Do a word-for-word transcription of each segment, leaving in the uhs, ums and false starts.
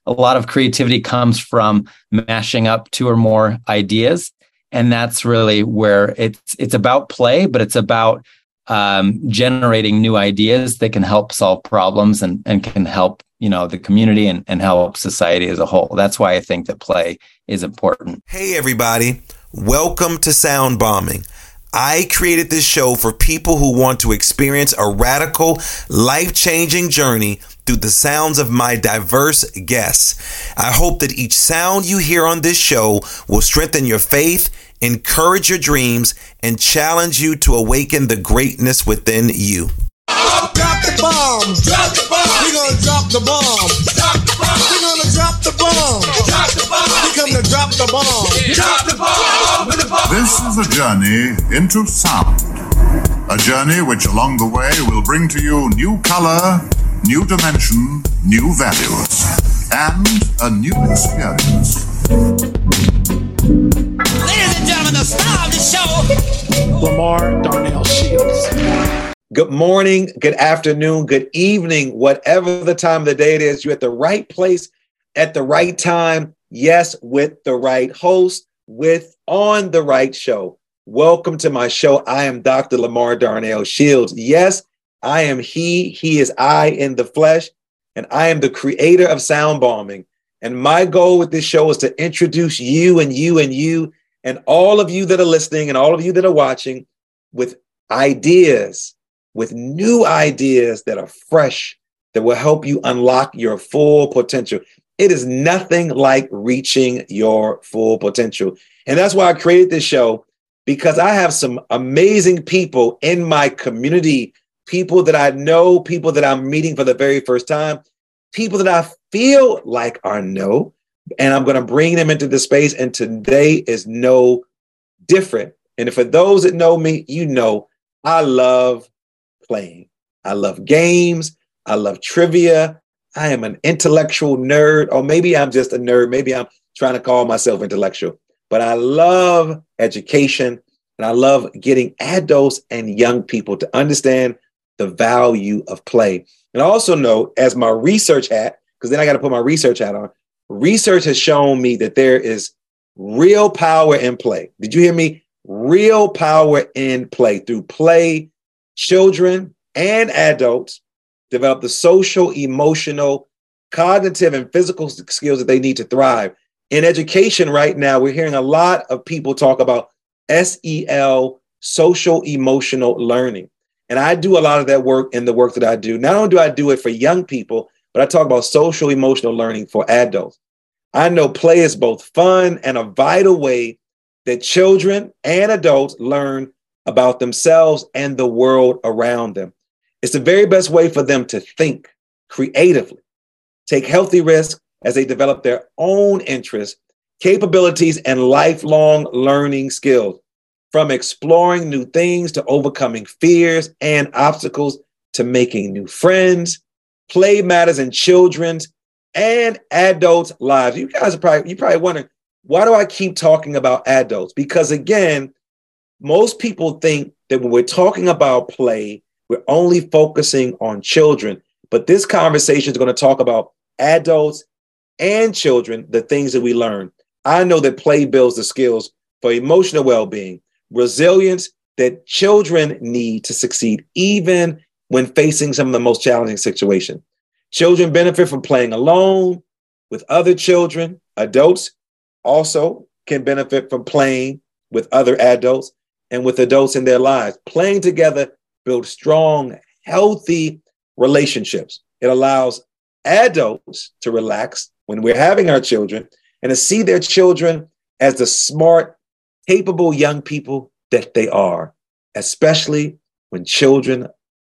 a lot of creativity comes from mashing up two or more ideas. And that's really where it's it's about play, but it's about um, generating new ideas that can help solve problems and, and can help, you know, the community and, and help society as a whole. That's why I think that play is important. Hey, everybody. Welcome to Sound Bombing. I created this show for people who want to experience a radical, life-changing journey through the sounds of my diverse guests. I hope that each sound you hear on this show will strengthen your faith, encourage your dreams, and challenge you to awaken the greatness within you. Drop the bomb. Drop the bomb. We're gonna drop the bomb. Drop the bomb. We're gonna drop the bomb. Drop the bomb. We come to drop the bomb. Drop the bomb. With the bomb. This is a journey into sound. A journey which along the way will bring to you new color, new dimension, new values, and a new experience. Ladies and gentlemen, the star of the show, Lamar Darnell Shields. Good morning, good afternoon, good evening, whatever the time of the day it is, you're at the right place at the right time. Yes, with the right host, with on the right show. Welcome to my show. I am Doctor Lamar Darnell Shields. Yes, I am he, he is I in the flesh, and I am the creator of Sound Bombing. And my goal with this show is to introduce you and you and you and all of you that are listening and all of you that are watching with ideas, with new ideas that are fresh, that will help you unlock your full potential. It is nothing like reaching your full potential. And that's why I created this show, because I have some amazing people in my community, people that I know, people that I'm meeting for the very first time, people that I feel like I know, and I'm going to bring them into the space. And today is no different. And for those that know me, you know, I love playing. I love games. I love trivia. I am an intellectual nerd, or maybe I'm just a nerd. Maybe I'm trying to call myself intellectual, but I love education and I love getting adults and young people to understand the value of play. And I also know, as my research hat, because then I got to put my research hat on, research has shown me that there is real power in play. Did you hear me? Real power in play. Through play, children and adults develop the social, emotional, cognitive, and physical skills that they need to thrive. In education right now, we're hearing a lot of people talk about S E L, social emotional learning. And I do a lot of that work in the work that I do. Not only do I do it for young people, but I talk about social emotional learning for adults. I know play is both fun and a vital way that children and adults learn about themselves and the world around them. It's the very best way for them to think creatively, take healthy risks as they develop their own interests, capabilities, and lifelong learning skills, from exploring new things to overcoming fears and obstacles to making new friends. Play matters in children's and adults' lives. You guys are probably, you probably wondering, why do I keep talking about adults? Because again, most people think that when we're talking about play, we're only focusing on children. But this conversation is going to talk about adults and children, the things that we learn. I know that play builds the skills for emotional well-being, resilience that children need to succeed, even when facing some of the most challenging situations. Children benefit from playing alone with other children. Adults also can benefit from playing with other adults and with adults in their lives. Playing together builds strong, healthy relationships. It allows adults to relax when we're having our children and to see their children as the smart, capable young people that they are, especially when children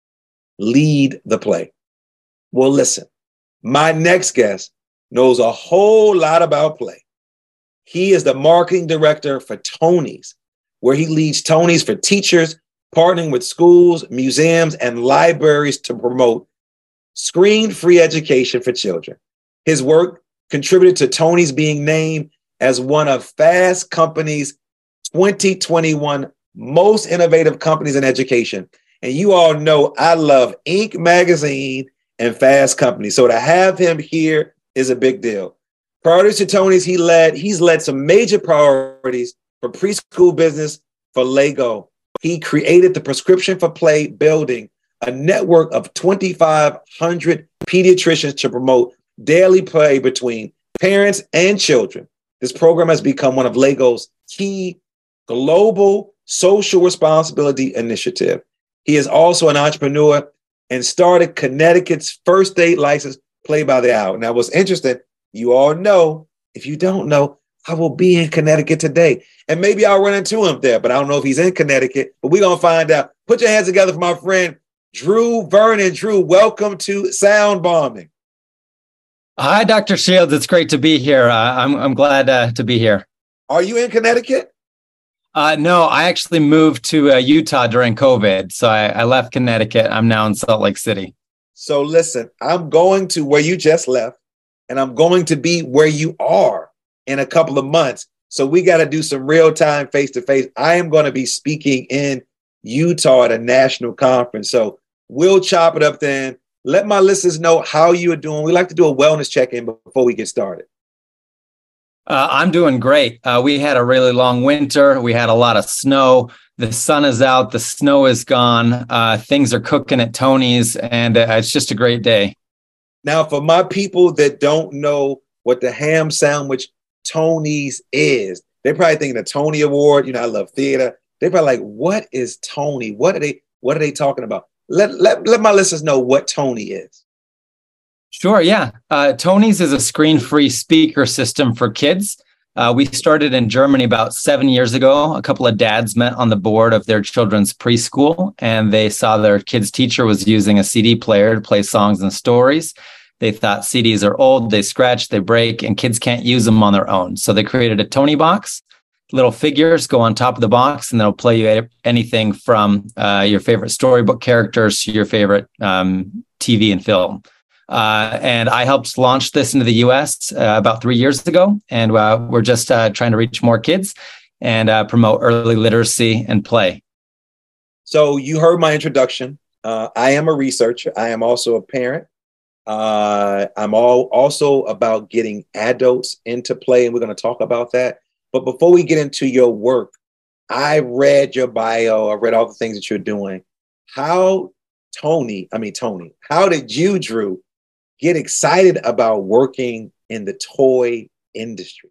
lead the play. Well, listen, my next guest knows a whole lot about play. He is the marketing director for Tony's, where he leads Tony's for teachers, partnering with schools, museums, and libraries to promote screen-free education for children. His work contributed to Tony's being named as one of Fast Company's twenty twenty-one most innovative companies in education. And you all know I love Inc magazine and Fast Company. So to have him here is a big deal. Prior to Tony's, he led, he's led some major priorities for preschool business for Lego. He created the Prescription for Play building, a network of twenty-five hundred pediatricians to promote daily play between parents and children. This program has become one of Lego's key global social responsibility initiative. He is also an entrepreneur and started Connecticut's first state licensed Play by the Hour. Now, what's interesting, you all know, if you don't know, I will be in Connecticut today. And maybe I'll run into him there, but I don't know if he's in Connecticut, but we're going to find out. Put your hands together for my friend, Drew Vernon. Drew, welcome to Sound Bombing. Hi, Doctor Shields. It's great to be here. Uh, I'm I'm glad uh, to be here. Are you in Connecticut? Uh, no, I actually moved to uh, Utah during COVID. So I, I left Connecticut. I'm now in Salt Lake City. So listen, I'm going to where you just left, and I'm going to be where you are in a couple of months. So we got to do some real time face to face. I am going to be speaking in Utah at a national conference. So we'll chop it up then. Let my listeners know how you are doing. We like to do a wellness check-in before we get started. Uh, I'm doing great. Uh, we had a really long winter. We had a lot of snow. The sun is out. The snow is gone. Uh, things are cooking at Tony's, and uh, it's just a great day. Now, for my people that don't know what the ham sandwich Tony's is, they're probably thinking the Tony Award. You know, I love theater. They're probably like, what is Tony? What are they, what are they talking about? Let, let, let my listeners know what Tony is. Sure, yeah. Uh, Tony's is a screen-free speaker system for kids. Uh, we started in Germany about seven years ago. A couple of dads met on the board of their children's preschool, and they saw their kid's teacher was using a C D player to play songs and stories. They thought C Ds are old, they scratch, they break, and kids can't use them on their own. So they created a Tony box. Little figures go on top of the box, and they'll play you anything from uh, your favorite storybook characters to your favorite um, T V and film. Uh, and I helped launch this into the U S uh, about three years ago. And uh, we're just uh, trying to reach more kids and uh, promote early literacy and play. So you heard my introduction. Uh, I am a researcher. I am also a parent. Uh, I'm all also about getting adults into play, and we're going to talk about that. But before we get into your work, I read your bio. I read all the things that you're doing. How, Tony, I mean, Tony, how did you, Drew, get excited about working in the toy industry?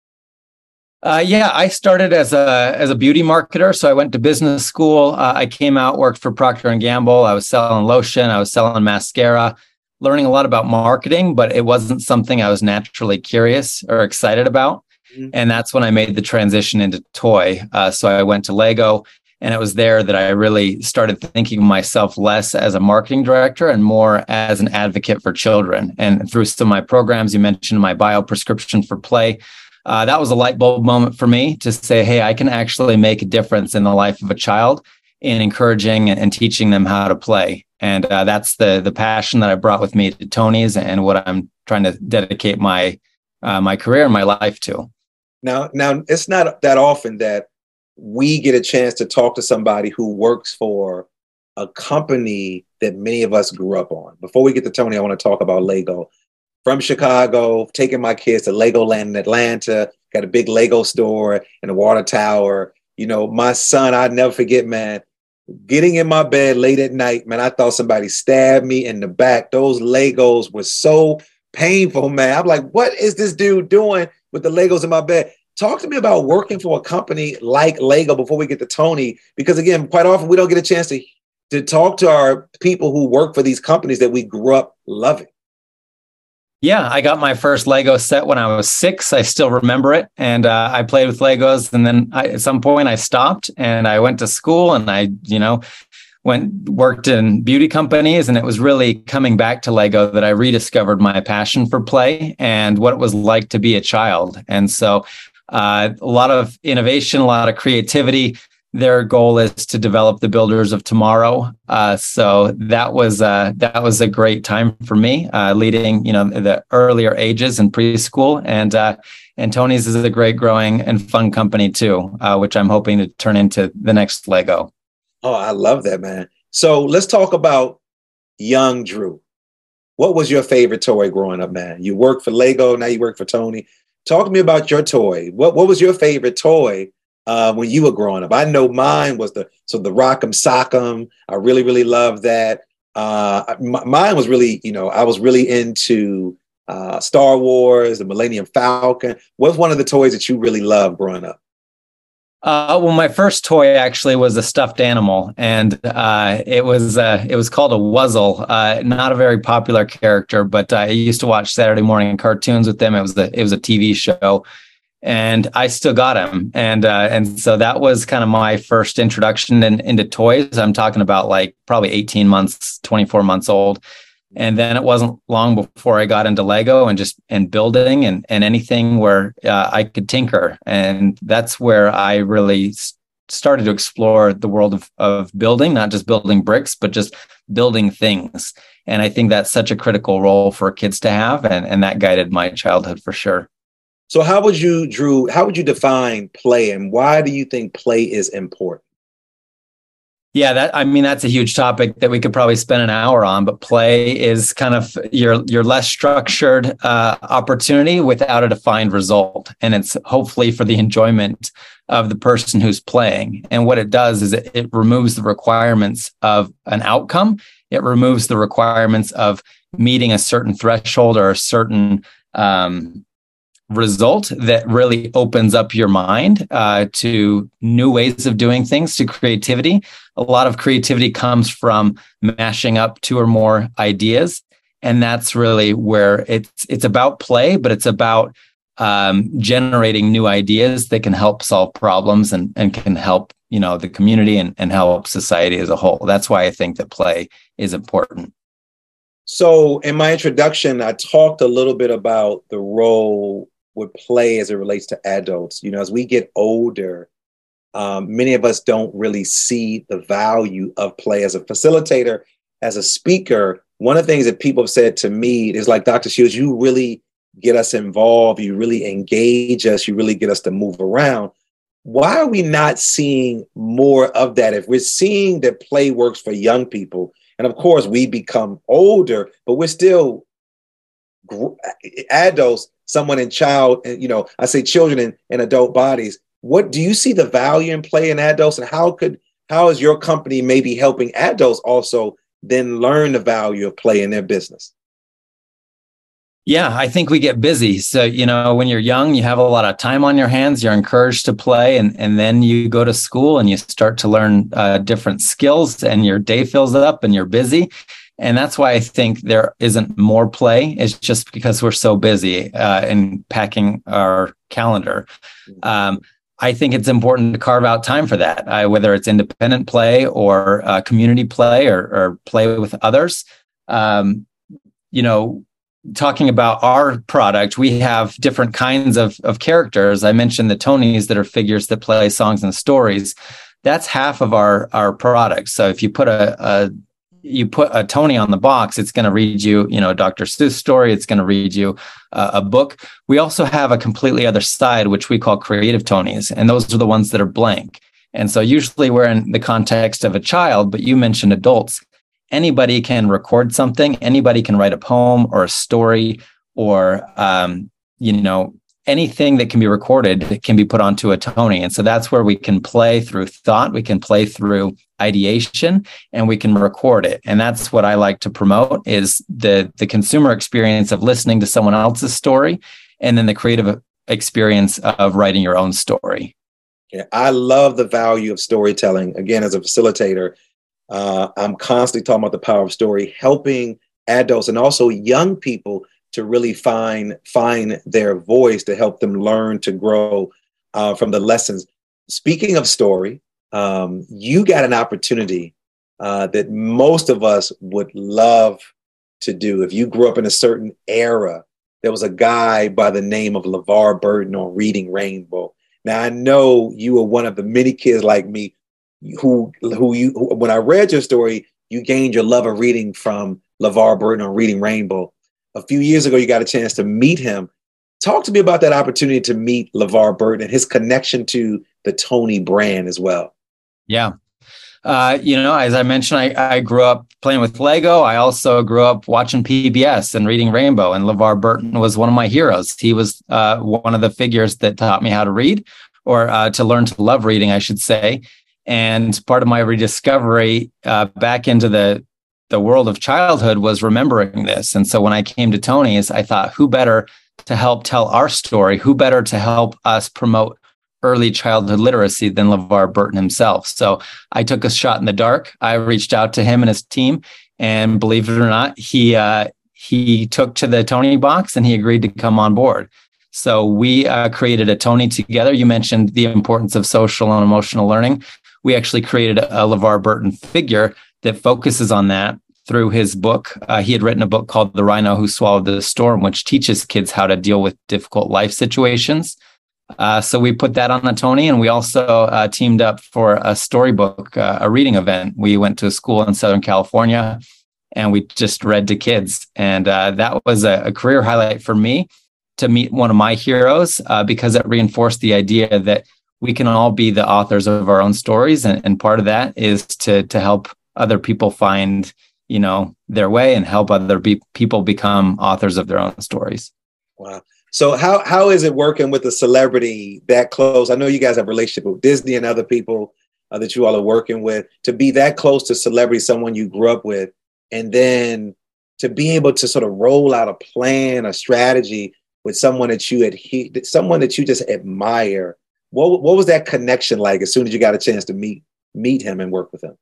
Uh, yeah, I started as a as a beauty marketer. So I went to business school. Uh, I came out, worked for Procter and Gamble. I was selling lotion. I was selling mascara, learning a lot about marketing, but it wasn't something I was naturally curious or excited about. Mm-hmm. And that's when I made the transition into toy. Uh, so I went to Lego. And it was there that I really started thinking of myself less as a marketing director and more as an advocate for children. And through some of my programs, you mentioned my bio Prescription for Play. Uh, that was a light bulb moment for me to say, hey, I can actually make a difference in the life of a child in encouraging and teaching them how to play. And uh, that's the the passion that I brought with me to Tony's and what I'm trying to dedicate my uh, my career and my life to. Now, now it's not that often that we get a chance to talk to somebody who works for a company that many of us grew up on. Before we get to Tony, I want to talk about Lego. From Chicago, taking my kids to Legoland in Atlanta, got a big Lego store in the water tower. You know, my son, I'd never forget, man, getting in my bed late at night, man, I thought somebody stabbed me in the back. Those Legos were so painful, man. I'm like, what is this dude doing with the Legos in my bed? Talk to me about working for a company like Lego before we get to Tony, because again, quite often we don't get a chance to, to talk to our people who work for these companies that we grew up loving. Yeah, I got my first Lego set when I was six. I still remember it. And uh, I played with Legos. And then I, at some point I stopped and I went to school and I, you know, went worked in beauty companies. And it was really coming back to Lego that I rediscovered my passion for play and what it was like to be a child. And so Uh, a lot of innovation, a lot of creativity. Their goal is to develop the builders of tomorrow. Uh, so that was uh, that was a great time for me, uh, leading you know the earlier ages in preschool, and uh, and Tony's is a great growing and fun company too, uh, which I'm hoping to turn into the next Lego. Oh, I love that, man. So let's talk about young Drew. what was your favorite toy growing up, man? You worked for Lego, now you work for Tony. Talk to me about your toy. What what was your favorite toy uh, when you were growing up? I know mine was the so the Rock'em Sock'em. I really really loved that. Uh, m- mine was really, you know, I was really into uh, Star Wars, the Millennium Falcon. What's one of the toys that you really loved growing up? Uh, well, my first toy actually was a stuffed animal, and uh, it was uh, it was called a Wuzzle. Uh, not a very popular character, but I used to watch Saturday morning cartoons with them. It was the it was a T V show, and I still got him, and uh, and so that was kind of my first introduction in, into toys. I'm talking about like probably eighteen months, twenty-four months old. And then it wasn't long before I got into Lego and just and building and, and anything where uh, I could tinker. And that's where I really started to explore the world of, of building, not just building bricks, but just building things. And I think that's such a critical role for kids to have. And, and that guided my childhood for sure. So how would you, Drew, how would you define play, and why do you think play is important? Yeah, that I mean, that's a huge topic that we could probably spend an hour on, but play is kind of your your less structured uh, opportunity without a defined result. And it's hopefully for the enjoyment of the person who's playing. And what it does is it, it removes the requirements of an outcome. It removes the requirements of meeting a certain threshold or a certain um, result that really opens up your mind uh, to new ways of doing things, to creativity. A lot of creativity comes from mashing up two or more ideas. And that's really where it's it's about play, but it's about um, generating new ideas that can help solve problems and, and can help, you know, the community and, and help society as a whole. That's why I think that play is important. So in my introduction, I talked a little bit about the role with play as it relates to adults. You know, as we get older, um, many of us don't really see the value of play. As a facilitator, as a speaker, one of the things that people have said to me is like, Doctor Shields, you really get us involved. You really engage us. You really get us to move around. Why are we not seeing more of that? If we're seeing that play works for young people, and of course we become older, but we're still adults, someone in child, you know, I say children in, in adult bodies. What do you see the value in play in adults, and how could, how is your company maybe helping adults also then learn the value of play in their business? Yeah, I think we get busy. So, you know, when you're young, you have a lot of time on your hands, you're encouraged to play, and, and then you go to school and you start to learn uh, different skills, and your day fills up and you're busy. And that's why I think there isn't more play. It's just because we're so busy uh, in packing our calendar. Um, I think it's important to carve out time for that, uh, whether it's independent play or uh, community play or, or play with others. Um, you know, talking about our product, we have different kinds of, of characters. I mentioned the Tonys that are figures that play songs and stories. That's half of our, our product. So if you put a, a you put a Tony on the box, it's going to read you, you know, a Doctor Seuss story. It's going to read you uh, a book. We also have a completely other side, which we call creative Tonys. And those are the ones that are blank. And so usually we're in the context of a child, but you mentioned adults. Anybody can record something. Anybody can write a poem or a story or, um, you know, anything that can be recorded can be put onto a Tony. And so that's where we can play through thought. We can play through ideation, and we can record it. And that's what I like to promote, is the, the consumer experience of listening to someone else's story, and then the creative experience of writing your own story. Yeah, I love the value of storytelling. Again, as a facilitator, uh, I'm constantly talking about the power of story, helping adults and also young people to really find find their voice, to help them learn to grow uh, from the lessons. Speaking of story, um, you got an opportunity uh, that most of us would love to do. If you grew up in a certain era, there was a guy by the name of LeVar Burton on Reading Rainbow. Now, I know you were one of the many kids like me who, who you, who, when I read your story, you gained your love of reading from LeVar Burton on Reading Rainbow. A few years ago, you got a chance to meet him. Talk to me about that opportunity to meet LeVar Burton and his connection to the Tony brand as well. Yeah. Uh, you know, as I mentioned, I, I grew up playing with Lego. I also grew up watching P B S and reading Rainbow, and LeVar Burton was one of my heroes. He was uh, one of the figures that taught me how to read, or uh, to learn to love reading, I should say. And part of my rediscovery uh, back into the the world of childhood was remembering this. And so when I came to Tony's, I thought, who better to help tell our story? Who better to help us promote early childhood literacy than LeVar Burton himself? So I took a shot in the dark. I reached out to him and his team, and believe it or not, he uh, he took to the Tony box and he agreed to come on board. So we uh, created a Tony together. You mentioned the importance of social and emotional learning. We actually created a, a LeVar Burton figure that focuses on that through his book. Uh, he had written a book called The Rhino Who Swallowed the Storm, which teaches kids how to deal with difficult life situations. Uh, so we put that on a Tony, and we also uh, teamed up for a storybook, uh, a reading event. We went to a school in Southern California, and we just read to kids. And uh, that was a, a career highlight for me to meet one of my heroes, uh, because it reinforced the idea that we can all be the authors of our own stories. And, and part of that is to to help other people find, you know, their way and help other be- people become authors of their own stories. Wow. So how how is it working with a celebrity that close? I know you guys have a relationship with Disney and other people uh, that you all are working with. To be that close to celebrity, someone you grew up with, and then to be able to sort of roll out a plan, a strategy with someone that you had, someone that you just admire. What what was that connection like as soon as you got a chance to meet meet him and work with him?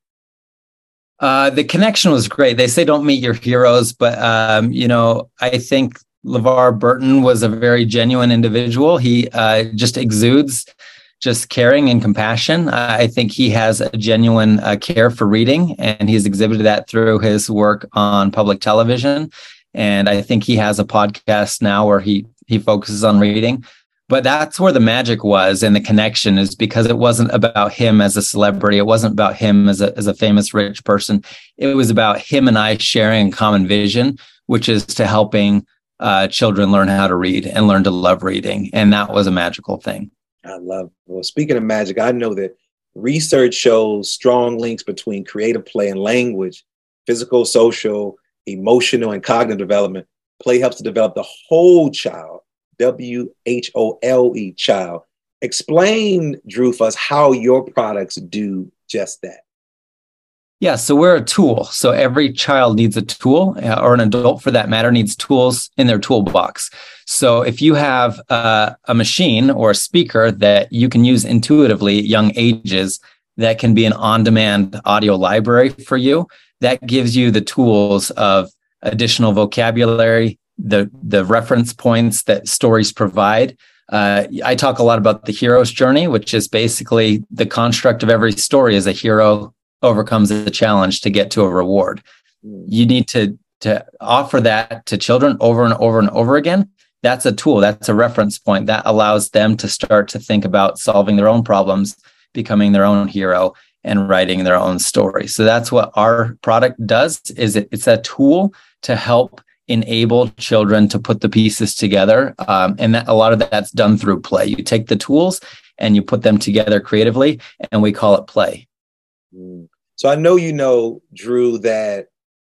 Uh, the connection was great. They say don't meet your heroes, but um, you know, I think LeVar Burton was a very genuine individual. He uh, just exudes just caring and compassion. Uh, I think he has a genuine uh, care for reading, and he's exhibited that through his work on public television. And I think he has a podcast now where he he focuses on reading. But that's where the magic was, and the connection is because it wasn't about him as a celebrity. It wasn't about him as a as a famous rich person. It was about him and I sharing a common vision, which is to helping Uh, children learn how to read and learn to love reading. And that was a magical thing. I love, well, speaking of magic, I know that research shows strong links between creative play and language, physical, social, emotional, and cognitive development. Play helps to develop the whole child, W H O L E, child. Explain, Drew, for us how your products do just that. Yeah, so we're a tool. So every child needs a tool, or an adult for that matter needs tools in their toolbox. So if you have uh, a machine or a speaker that you can use intuitively at young ages, that can be an on-demand audio library for you, that gives you the tools of additional vocabulary, the, the reference points that stories provide. Uh, I talk a lot about the hero's journey, which is basically the construct of every story is a hero overcomes the challenge to get to a reward. You need to to offer that to children over and over and over again. That's a tool. That's a reference point that allows them to start to think about solving their own problems, becoming their own hero, and writing their own story. So that's what our product does. Is it, it's a tool to help enable children to put the pieces together, um, and that a lot of that's done through play. You take the tools and you put them together creatively, and we call it play. So I know you know, Drew, that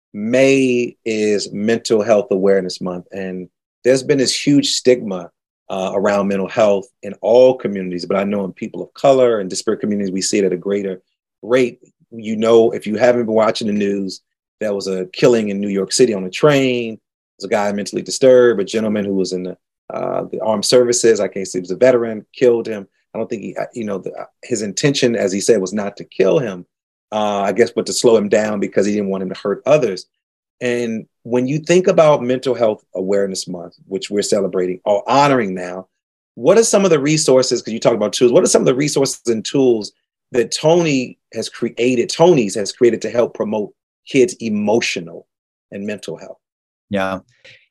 May is Mental Health Awareness Month, and there's been this huge stigma uh, around mental health in all communities, but I know in people of color and disparate communities, we see it at a greater rate. You know, if you haven't been watching the news, there was a killing in New York City on a train. There's a guy mentally disturbed, a gentleman who was in the, uh, the armed services, I can't say he was a veteran, killed him. I don't think he, you know, the, his intention, as he said, was not to kill him. Uh, I guess, but to slow him down because he didn't want him to hurt others. And when you think about Mental Health Awareness Month, which we're celebrating or honoring now, what are some of the resources, because you talk about tools, what are some of the resources and tools that Tony has created, Tony's has created to help promote kids' emotional and mental health? Yeah.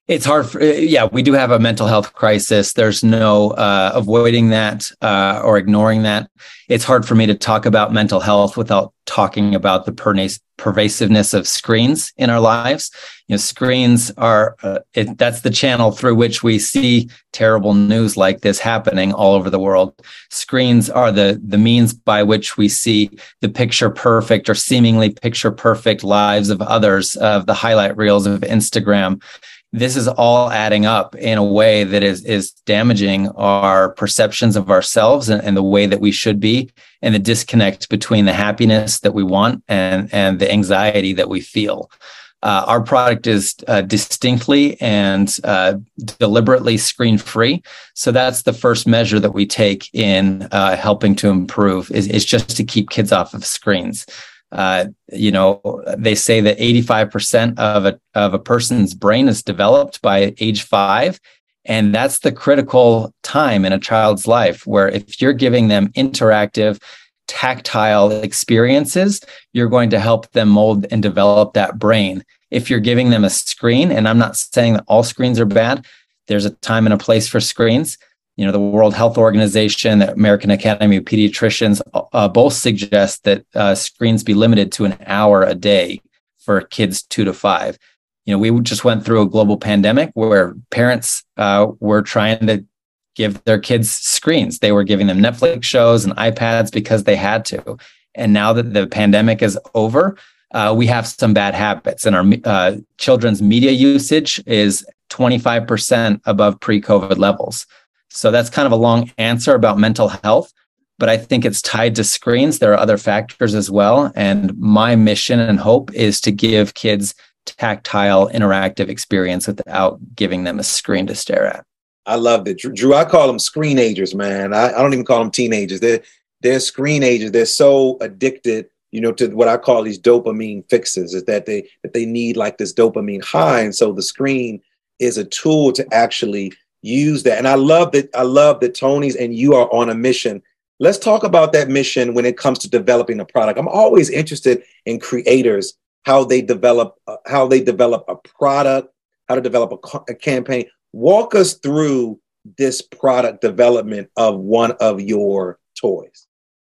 It's hard for, yeah, we do have a mental health crisis. There's no uh, avoiding that uh, or ignoring that. It's hard for me to talk about mental health without talking about the perna- pervasiveness of screens in our lives. You know, screens are, uh, it, that's the channel through which we see terrible news like this happening all over the world. Screens are the, the means by which we see the picture perfect or seemingly picture perfect lives of others, of the highlight reels of Instagram. This is all adding up in a way that is is damaging our perceptions of ourselves and, and the way that we should be, and the disconnect between the happiness that we want and, and the anxiety that we feel. Uh, our product is uh, distinctly and uh, deliberately screen-free. So that's the first measure that we take in uh, helping to improve is, is just to keep kids off of screens. Uh, you know, they say that eighty-five percent of a of a person's brain is developed by age five. And that's the critical time in a child's life where if you're giving them interactive, tactile experiences, you're going to help them mold and develop that brain. If you're giving them a screen, and I'm not saying that all screens are bad, there's a time and a place for screens. You know, the World Health Organization, the American Academy of Pediatricians, uh, both suggest that uh, screens be limited to an hour a day for kids two to five. You know, we just went through a global pandemic where parents uh, were trying to give their kids screens. They were giving them Netflix shows and iPads because they had to. And now that the pandemic is over, uh, we have some bad habits, and our uh, children's media usage is twenty-five percent above pre-COVID levels. So that's kind of a long answer about mental health, but I think it's tied to screens. There are other factors as well. And my mission and hope is to give kids tactile, interactive experience without giving them a screen to stare at. I love it. Drew, Drew, I call them screenagers, man. I, I don't even call them teenagers. They're, they're screenagers. They're so addicted, you know, to what I call these dopamine fixes, is that they, that they need like this dopamine high. And so the screen is a tool to actually use that. And I love that. I love that Tony's and you are on a mission. Let's talk about that mission when it comes to developing a product. I'm always interested in creators, how they develop, uh, how they develop a product, how to develop a, co- a campaign. Walk us through this product development of one of your toys.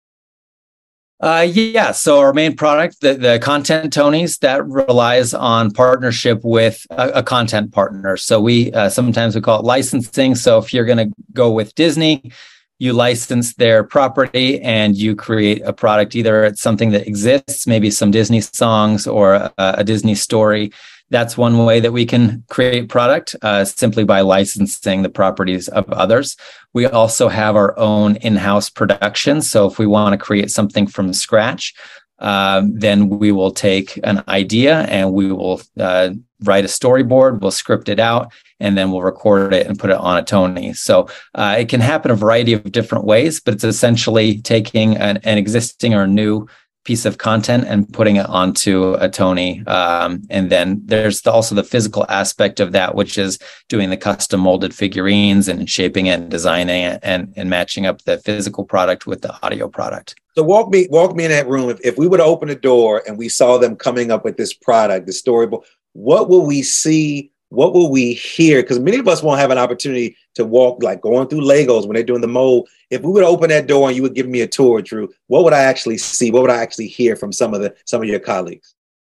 Uh, yeah. So our main product, the, the Content Tonys, that relies on partnership with a, a content partner. So we uh, sometimes we call it licensing. So if you're going to go with Disney, you license their property and you create a product. Either it's something that exists, maybe some Disney songs or a, a Disney story. That's one way that we can create product, uh, simply by licensing the properties of others. We also have our own in-house production. So if we want to create something from scratch, um, then we will take an idea and we will uh, write a storyboard, we'll script it out, and then we'll record it and put it on a Tony. So uh, it can happen a variety of different ways, but it's essentially taking an, an existing or new piece of content and putting it onto a Tony. Um, and then there's the, also the physical aspect of that, which is doing the custom molded figurines and shaping it and designing it and, and matching up the physical product with the audio product. So walk me, walk me in that room. If, if we would open a door and we saw them coming up with this product, the storyboard, what will we see? What will we hear? Because many of us won't have an opportunity to walk, like going through Legos when they're doing the mold. If we would open that door and you would give me a tour, Drew, what would I actually see? What would I actually hear from some of the some of your colleagues?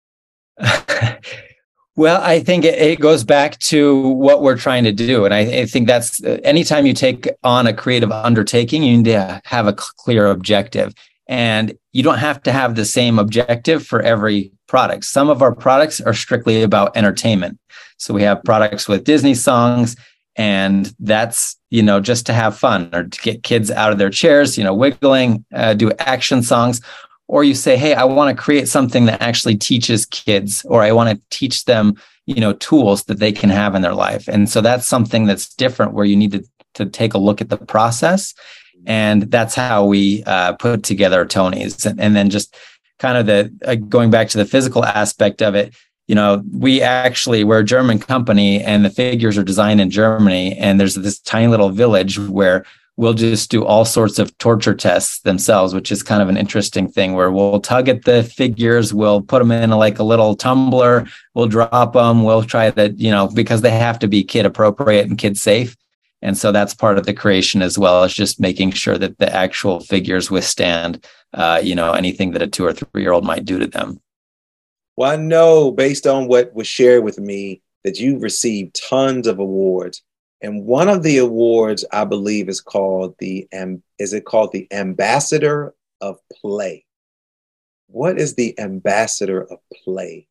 Well, I think it, it goes back to what we're trying to do. And I, I think that's uh, anytime you take on a creative undertaking, you need to have a clear objective. And you don't have to have the same objective for every product. Some of our products are strictly about entertainment. So we have products with Disney songs, and that's, you know, just to have fun or to get kids out of their chairs, you know, wiggling, uh, do action songs. Or you say, hey, I want to create something that actually teaches kids, or I want to teach them, you know, tools that they can have in their life. And so that's something that's different, where you need to, to take a look at the process. And that's how we uh, put together Tonys. And, and then just kind of the uh, going back to the physical aspect of it, you know, we actually, we're a German company and the figures are designed in Germany. And there's this tiny little village where will just do all sorts of torture tests themselves, which is kind of an interesting thing where we'll tug at the figures, we'll put them in a, like a little tumbler, we'll drop them, we'll try to, you know, because they have to be kid appropriate and kid safe. And so that's part of the creation as well, as just making sure that the actual figures withstand, uh, you know, anything that a two or three year old might do to them. Well, I know based on what was shared with me that you've received tons of awards. And one of the awards, I believe, is called the is it called the Ambassador of Play? What is the Ambassador of Play?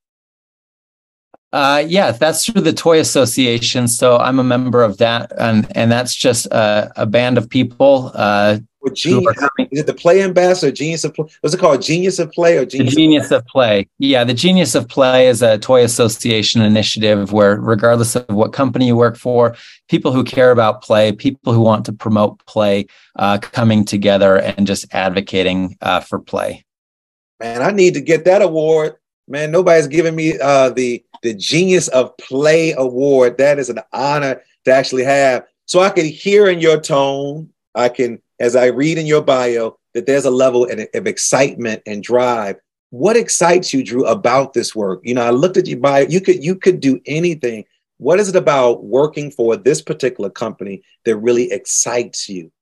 Uh, yeah, that's through the Toy Association. So I'm a member of that, and and that's just a, a band of people. Uh, Well, genius, is it the Play Ambassador, Genius of Play? Was it called Genius of Play or Genius? The Genius of Play. Yeah, the Genius of Play is a Toy Association initiative where, regardless of what company you work for, people who care about play, people who want to promote play, uh, coming together and just advocating uh, for play. Man, I need to get that award. Man, nobody's giving me uh, the the Genius of Play award. That is an honor to actually have. So I can hear in your tone, I can, as I read in your bio, that there's a level of excitement and drive. What excites you, Drew, about this work? You know, I looked at your bio. You could you could do anything. What is it about working for this particular company that really excites you?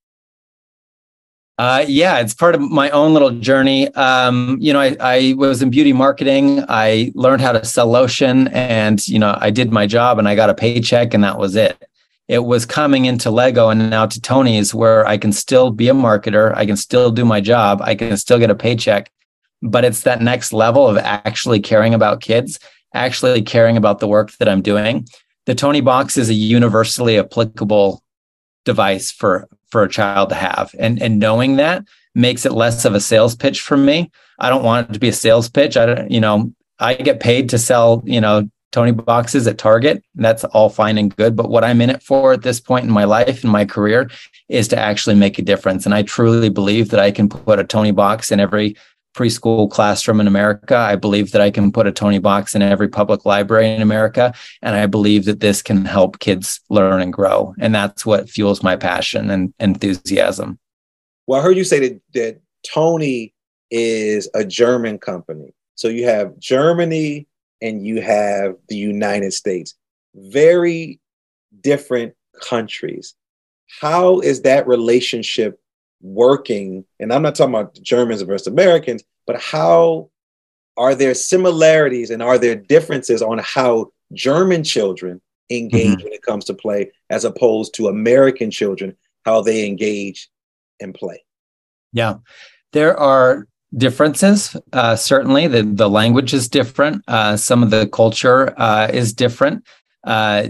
Uh, yeah, it's part of my own little journey. Um, you know, I, I was in beauty marketing. I learned how to sell lotion, and you know, I did my job, and I got a paycheck, and that was it. It was coming into Lego and now to Tony's, where I can still be a marketer. I can still do my job. I can still get a paycheck, but it's that next level of actually caring about kids, actually caring about the work that I'm doing. The Tony Box is a universally applicable device for, for a child to have. And, and knowing that makes it less of a sales pitch for me. I don't want it to be a sales pitch. I don't, you know, I get paid to sell, you know, Tony boxes at Target. That's all fine and good. But what I'm in it for at this point in my life and my career is to actually make a difference. And I truly believe that I can put a Tony box in every preschool classroom in America. I believe that I can put a Tony box in every public library in America. And I believe that this can help kids learn and grow. And that's what fuels my passion and enthusiasm. Well, I heard you say that, that Tony is a German company. So you have Germany and you have the United States, very different countries. How is that relationship working? And I'm not talking about Germans versus Americans, but how are there similarities and are there differences on how German children engage mm-hmm. when it comes to play, as opposed to American children, how they engage in play? Yeah, there are differences. Uh, certainly, the, the language is different. Uh, some of the culture uh, is different. Uh,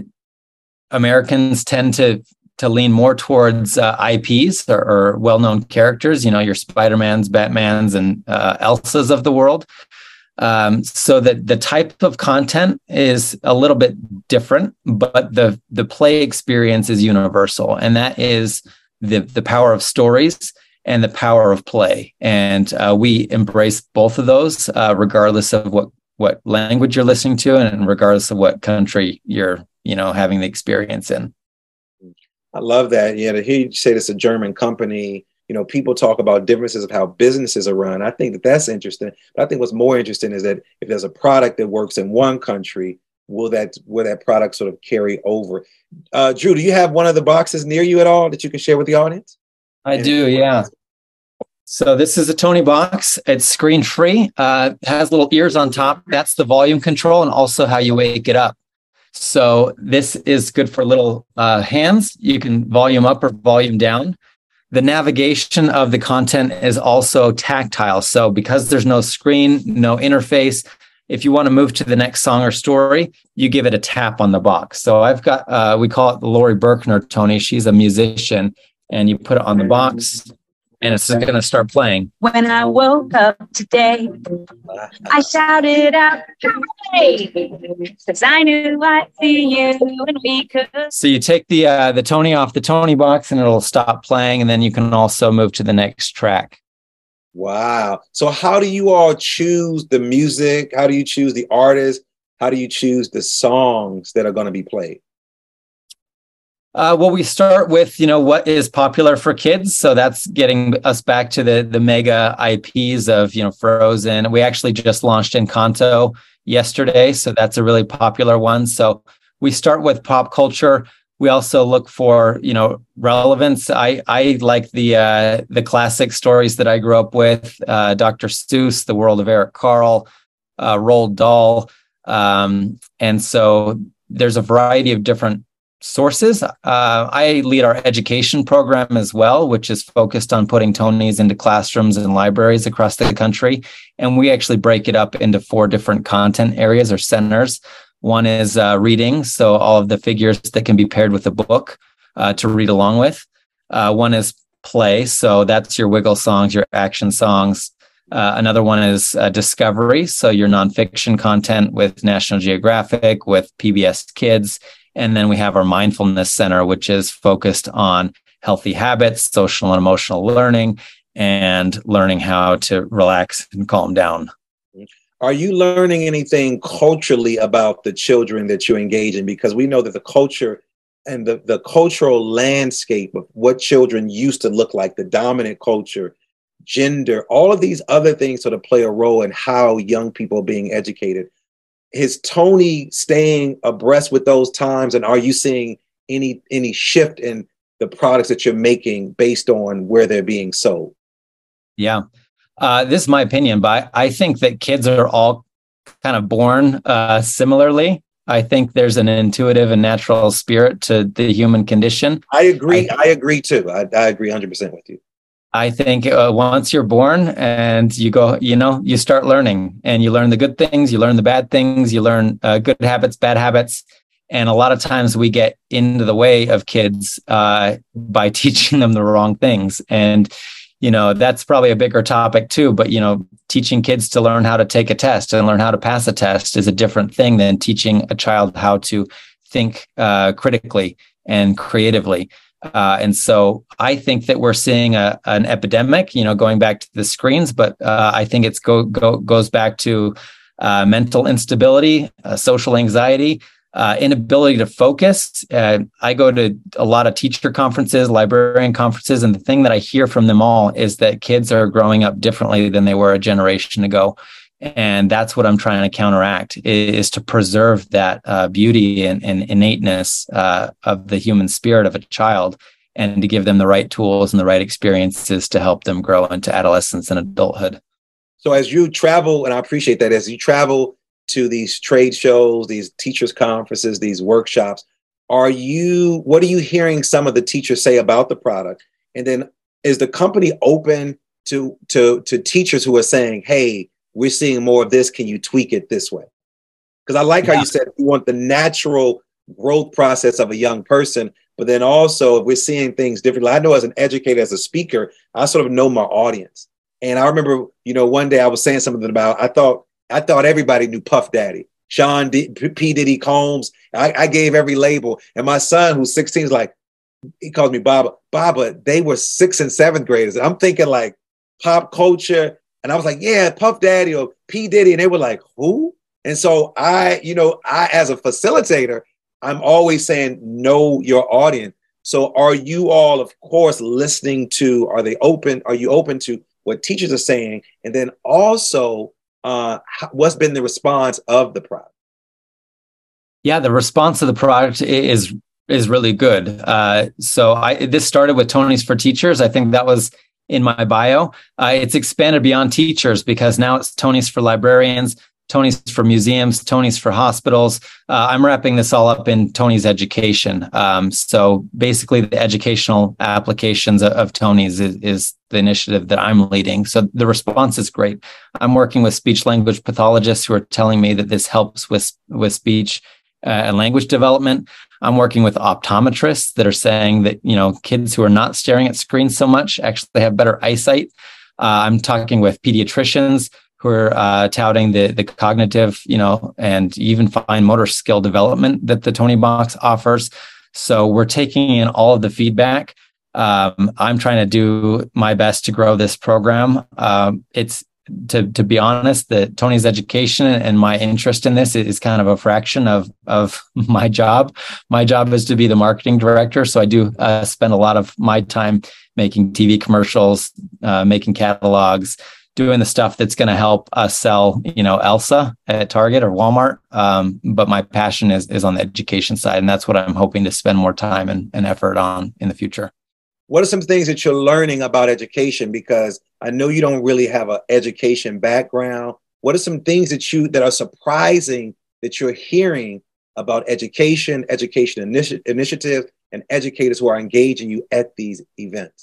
Americans tend to to lean more towards uh, I Ps or, or well-known characters. You know, your Spider-Mans, Batmans, and uh, Elsas of the world. Um, so that the type of content is a little bit different, but the the play experience is universal, and that is the the power of stories and the power of play. And uh, we embrace both of those, uh, regardless of what, what language you're listening to and regardless of what country you're, you know, having the experience in. I love that. Yeah, to hear you say it's a German company, you know, people talk about differences of how businesses are run. I think that that's interesting. But I think what's more interesting is that if there's a product that works in one country, will that, will that product sort of carry over? Uh, Drew, do you have one of the boxes near you at all that you can share with the audience? I do, yeah. So this is a Tony box. It's screen free. Uh, has little ears on top. That's the volume control and also how you wake it up. So this is good for little uh, hands. You can volume up or volume down. The navigation of the content is also tactile. So because there's no screen, no interface, if you want to move to the next song or story, you give it a tap on the box. So I've got, uh, we call it the Lori Berkner Tony. She's a musician. And you put it on the box, and it's just going to start playing. When I woke up today, I shouted out, "Hooray!" Because I knew I'd see you and we could. So you take the uh, the Tony off the Tony box, and it'll stop playing, and then you can also move to the next track. Wow. So how do you all choose the music? How do you choose the artists? How do you choose the songs that are going to be played? Uh, well, we start with, you know, what is popular for kids. So that's getting us back to the the mega I Ps of, you know, Frozen. We actually just launched Encanto yesterday. So that's a really popular one. So we start with pop culture. We also look for, you know, relevance. I, I like the uh, the classic stories that I grew up with, uh, Doctor Seuss, The World of Eric Carle, uh, Roald Dahl. Um, and so there's a variety of different sources. Uh, I lead our education program as well, which is focused on putting Tonys into classrooms and libraries across the country. And we actually break it up into four different content areas or centers. One is uh, reading, so all of the figures that can be paired with a book uh, to read along with. Uh, one is play, so that's your wiggle songs, your action songs. Uh, another one is uh, discovery, so your nonfiction content with National Geographic, with P B S Kids. And then we have our mindfulness center, which is focused on healthy habits, social and emotional learning, and learning how to relax and calm down. Are you learning anything culturally about the children that you engage in? Because we know that the culture and the, the cultural landscape of what children used to look like, the dominant culture, gender, all of these other things sort of play a role in how young people are being educated. Is Tony staying abreast with those times? And are you seeing any any shift in the products that you're making based on where they're being sold? Yeah, uh, this is my opinion, but I think that kids are all kind of born uh, similarly. I think there's an intuitive and natural spirit to the human condition. I agree. I, I agree too. I, I agree one hundred percent with you. I think uh, once you're born and you go, you know, you start learning and you learn the good things, you learn the bad things, you learn uh, good habits, bad habits. And a lot of times we get into the way of kids uh, by teaching them the wrong things. And, you know, that's probably a bigger topic too. But, you know, teaching kids to learn how to take a test and learn how to pass a test is a different thing than teaching a child how to think uh, critically and creatively. Uh, and so I think that we're seeing a, an epidemic, you know, going back to the screens, but uh, I think it's go, go goes back to uh, mental instability, uh, social anxiety, uh, inability to focus. Uh, I go to a lot of teacher conferences, librarian conferences, and the thing that I hear from them all is that kids are growing up differently than they were a generation ago. And that's what I'm trying to counteract, is to preserve that uh, beauty and, and innateness uh, of the human spirit of a child, and to give them the right tools and the right experiences to help them grow into adolescence and adulthood. So as you travel, and I appreciate that, as you travel to these trade shows, these teachers' conferences, these workshops, are you, what are you hearing some of the teachers say about the product? And then is the company open to, to, to teachers who are saying, hey, we're seeing more of this, can you tweak it this way? Because I like how yeah. you said you want the natural growth process of a young person, but then also if we're seeing things differently. I know as an educator, as a speaker, I sort of know my audience. And I remember, you know, one day I was saying something about, I thought, I thought everybody knew Puff Daddy, Sean D, P. Diddy Combs. I, I gave every label. And my son, who's sixteen, is like, he calls me Baba. Baba, they were sixth and seventh graders. I'm thinking like pop culture. And I was like, yeah, Puff Daddy or P. Diddy. And they were like, who? And so I, you know, I, as a facilitator, I'm always saying, know your audience. So are you all, of course, listening to, are they open? Are you open to what teachers are saying? And then also, uh, what's been the response of the product? Yeah, the response of the product is, is really good. Uh, so I, this started with Tonys for Teachers. I think that was in my bio. Uh, it's expanded beyond teachers because now it's Tonys for librarians, Tonys for museums, Tonys for hospitals. Uh, I'm wrapping this all up in Tonys Education. Um, so basically the educational applications of, of Tonys is, is the initiative that I'm leading. So the response is great. I'm working with speech language pathologists who are telling me that this helps with, with speech uh, and language development. I'm working with optometrists that are saying that, you know, kids who are not staring at screens so much actually have better eyesight. Uh, I'm talking with pediatricians who are uh, touting the the cognitive, you know, and even fine motor skill development that the Toniebox offers. So we're taking in all of the feedback. Um, I'm trying to do my best to grow this program. Um, it's to to be honest, that Tony's education and my interest in this is kind of a fraction of of my job. My job is to be the marketing director, so I do uh, spend a lot of my time making T V commercials, uh, making catalogs, doing the stuff that's going to help us sell, you know, Elsa at Target or Walmart. Um, but my passion is is on the education side, and that's what I'm hoping to spend more time and, and effort on in the future. What are some things that you're learning about education? Because I know you don't really have an education background. What are some things that you that are surprising that you're hearing about education, education initi- initiatives, and educators who are engaging you at these events?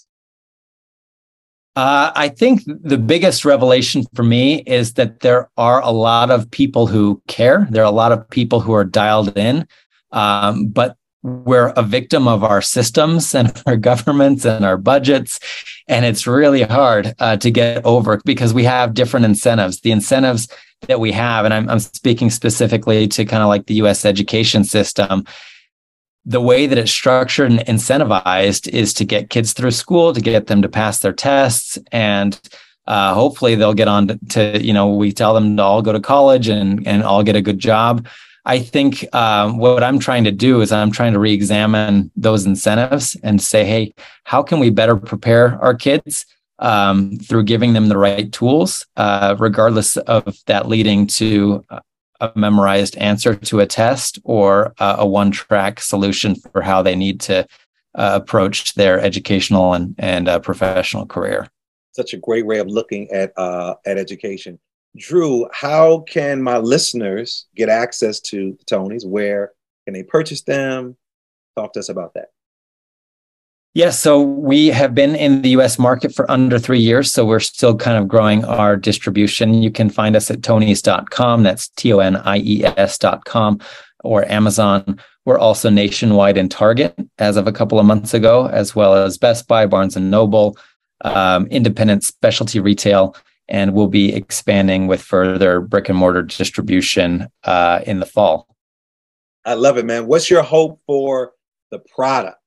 Uh, I think the biggest revelation for me is that there are a lot of people who care. There are a lot of people who are dialed in, um, but we're a victim of our systems and our governments and our budgets. And it's really hard uh, to get over because we have different incentives. The incentives that we have, and I'm, I'm speaking specifically to kind of like the U S education system, the way that it's structured and incentivized is to get kids through school, to get them to pass their tests, and uh, hopefully they'll get on to, to, you know, we tell them to all go to college and, and all get a good job. I think um, what I'm trying to do is I'm trying to re-examine those incentives and say, hey, how can we better prepare our kids um, through giving them the right tools, uh, regardless of that leading to a memorized answer to a test or uh, a one-track solution for how they need to uh, approach their educational and, and uh, professional career. Such a great way of looking at uh, at education. Drew, how can my listeners get access to the Tonys? Where can they purchase them? Talk to us about that. Yes, so we have been in the U S market for under three years, so we're still kind of growing our distribution. You can find us at tonys dot com, that's T O N I E S dot com, or Amazon. We're also nationwide in Target as of a couple of months ago, as well as Best Buy, Barnes and Noble, um, independent specialty retail, and we'll be expanding with further brick and mortar distribution uh, in the fall. I love it, man. What's your hope for the product?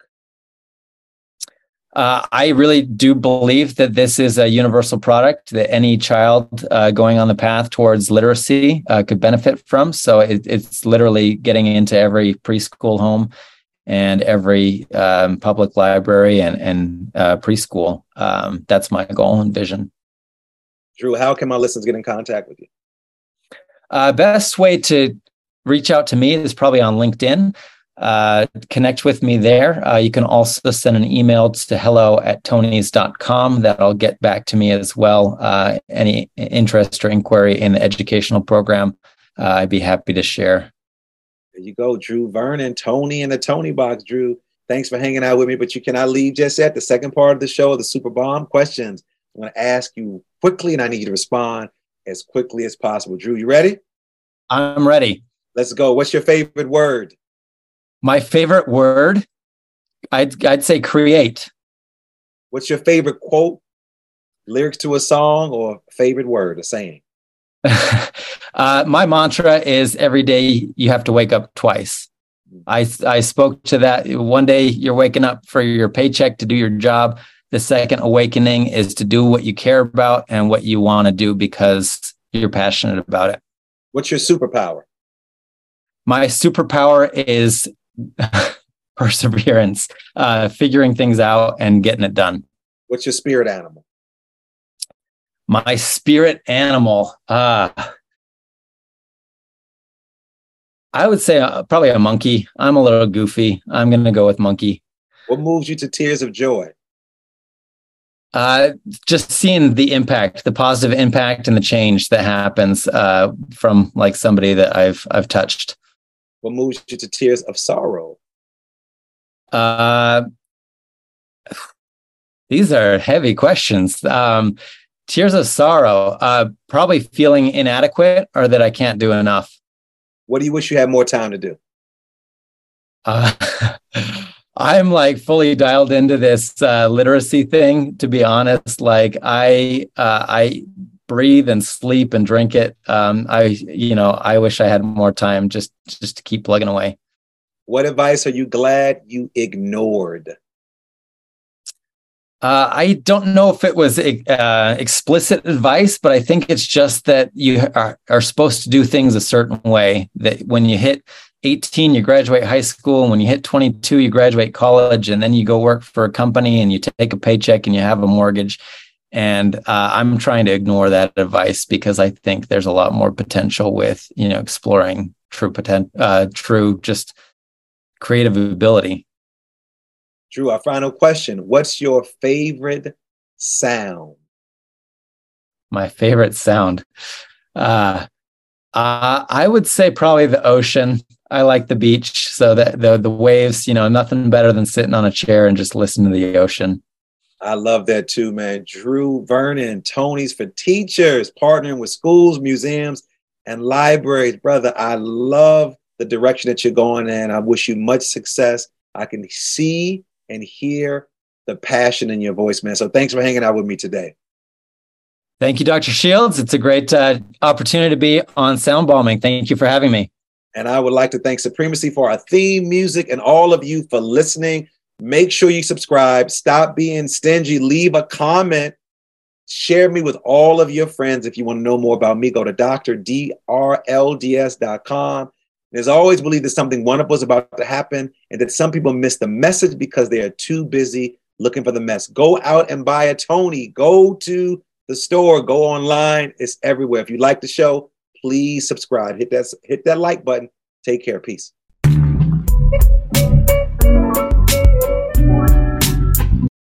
Uh, I really do believe that this is a universal product that any child uh, going on the path towards literacy uh, could benefit from. So it, it's literally getting into every preschool home and every um, public library and, and uh, preschool. Um, that's my goal and vision. Drew, how can my listeners get in contact with you? Uh, best way to reach out to me is probably on LinkedIn. Uh, connect with me there. Uh, you can also send an email to hello at tonys dot com. That'll get back to me as well. Uh, any interest or inquiry in the educational program, uh, I'd be happy to share. There you go, Drew Vernon, Tony in the Tony Box. Drew, thanks for hanging out with me, but you cannot leave just yet. The second part of the show, the Super Bomb questions. I'm going to ask you quickly, and I need you to respond as quickly as possible. Drew, you ready? I'm ready. Let's go. What's your favorite word? My favorite word, I'd I'd say create. What's your favorite quote, lyrics to a song, or favorite word, a saying? uh, my mantra is every day you have to wake up twice. I, I spoke to that. One day you're waking up for your paycheck to do your job. The second awakening is to do what you care about and what you want to do because you're passionate about it. What's your superpower? My superpower is perseverance, uh, figuring things out and getting it done. What's your spirit animal? My spirit animal, uh, I would say uh, probably a monkey. I'm a little goofy. I'm going to go with monkey. What moves you to tears of joy? Uh, just seeing the impact, the positive impact and the change that happens uh, from like somebody that I've I've touched. What moves you to tears of sorrow? Uh, these are heavy questions. Um, tears of sorrow, uh, probably feeling inadequate or that I can't do enough. What do you wish you had more time to do? Uh, I'm like fully dialed into this uh, literacy thing, to be honest. Like I, uh, I breathe and sleep and drink it. Um, I, you know, I wish I had more time just, just to keep plugging away. What advice are you glad you ignored? Uh, I don't know if it was uh, explicit advice, but I think it's just that you are, are supposed to do things a certain way. That when you hit eighteen, you graduate high school, and when you hit twenty-two, you graduate college, and then you go work for a company and you take a paycheck and you have a mortgage. And uh, I'm trying to ignore that advice because I think there's a lot more potential with, you know, exploring true potent, uh, true just creative ability. Drew, our final question. What's your favorite sound? My favorite sound. Uh, uh, I would say probably the ocean. I like the beach. So the, the, the waves, you know, nothing better than sitting on a chair and just listening to the ocean. I love that too, man. Drew Vernon, Tony's for Teachers, partnering with schools, museums, and libraries. Brother, I love the direction that you're going in. I wish you much success. I can see and hear the passion in your voice, man. So thanks for hanging out with me today. Thank you, Doctor Shields. It's a great uh, opportunity to be on Sound Bombing. Thank you for having me. And I would like to thank Supremacy for our theme music and all of you for listening. Make sure you subscribe. Stop being stingy. Leave a comment. Share me with all of your friends. If you want to know more about me, go to D R D R L D S dot com. There's always believe that something wonderful is about to happen and that some people miss the message because they are too busy looking for the mess. Go out and buy a Tony. Go to the store. Go online. It's everywhere. If you like the show, please subscribe. Hit that, hit that like button. Take care. Peace.